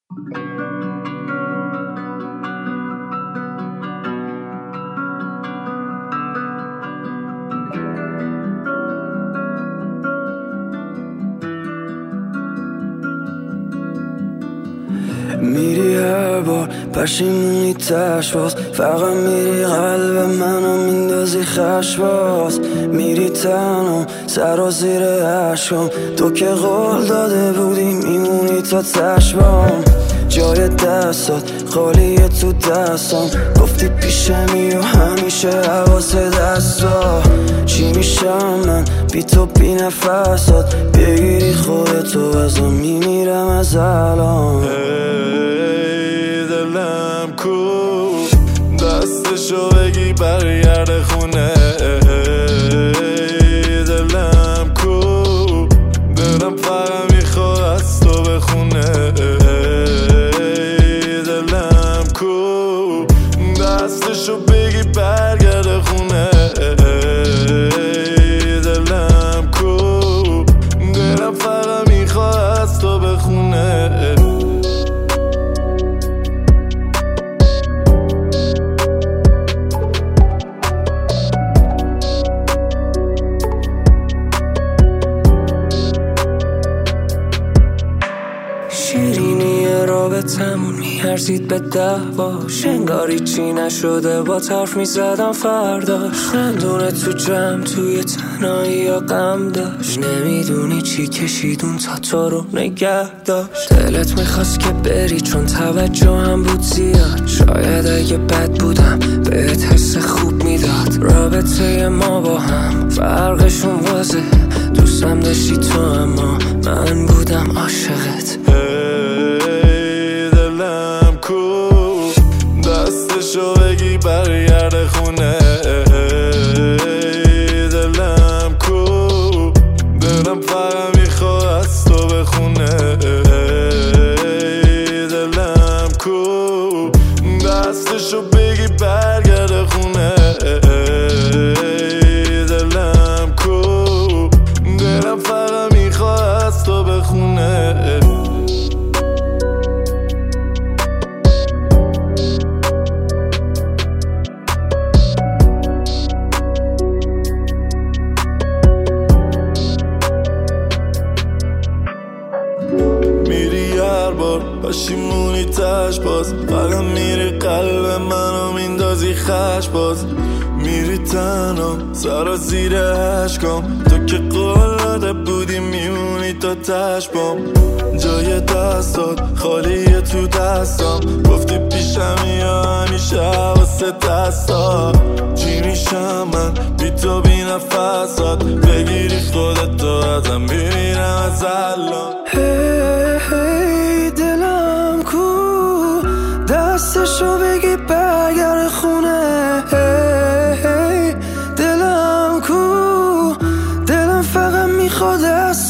میری هر بار پشیمونی تش باز، فقط میری قلب منو میندازی خش باز. میری تنها سرازیر عشقم، تو که قول داده بودی میمونی تا تشبام. جای دستات خالیه تو دستم، گفتی پیشمی و همیشه حواس دستا. چی میشم من بی تو بی نفسات، بگیری خودتو ازم میمیرم از الان. دلم کو دستشو بگی برگرده خونه. دلم کو دلم فقط میخواد از تو بخونه. دلم کو دستشو بگی برگرده خونه. دلم کو دلم فقط میخواد از تو بخونه. شیرینی رابطمون میارزید به دعواش، انگاری چی نشده با حرف میزدم فرداش. خندونه تو جمع توی تنهایی یا غم داشت، نمیدونی چی کشیدون تا تو رو نگه داشت. دلت میخواست که بری چون توجه هم بود زیاد، شاید اگه بد بودم بهت حس خوب میداد. رابطه ما با هم فرقشون واضحه، دوستم داشتی تو اما من بودم عاشقت. دلم کو دستشو بگی برگرده خونه. دلم کو دلم فقط میخواد از تو بخونه. دلم کو دستشو بگی برگرده خونه. دلم کو دلم فقط میخواد از تو بخونه. میری هر بار پشیمونی تش باز، فقط میری قلب منو میندازی خش باز. میری تنها سرازیر عشقم، تو که قول داده بودی میمونی تا تشبام. جای دستات خالیه تو دستم، گفتی پیشمی یا همیشه حواس دستا. چی میشم من بی تو بی نفسات، بگیری خودتو ازم میمیرم از الان. هی دلم کو دستشو بگی برگرده خونه. هی دلم کو دلم فقط میخواد از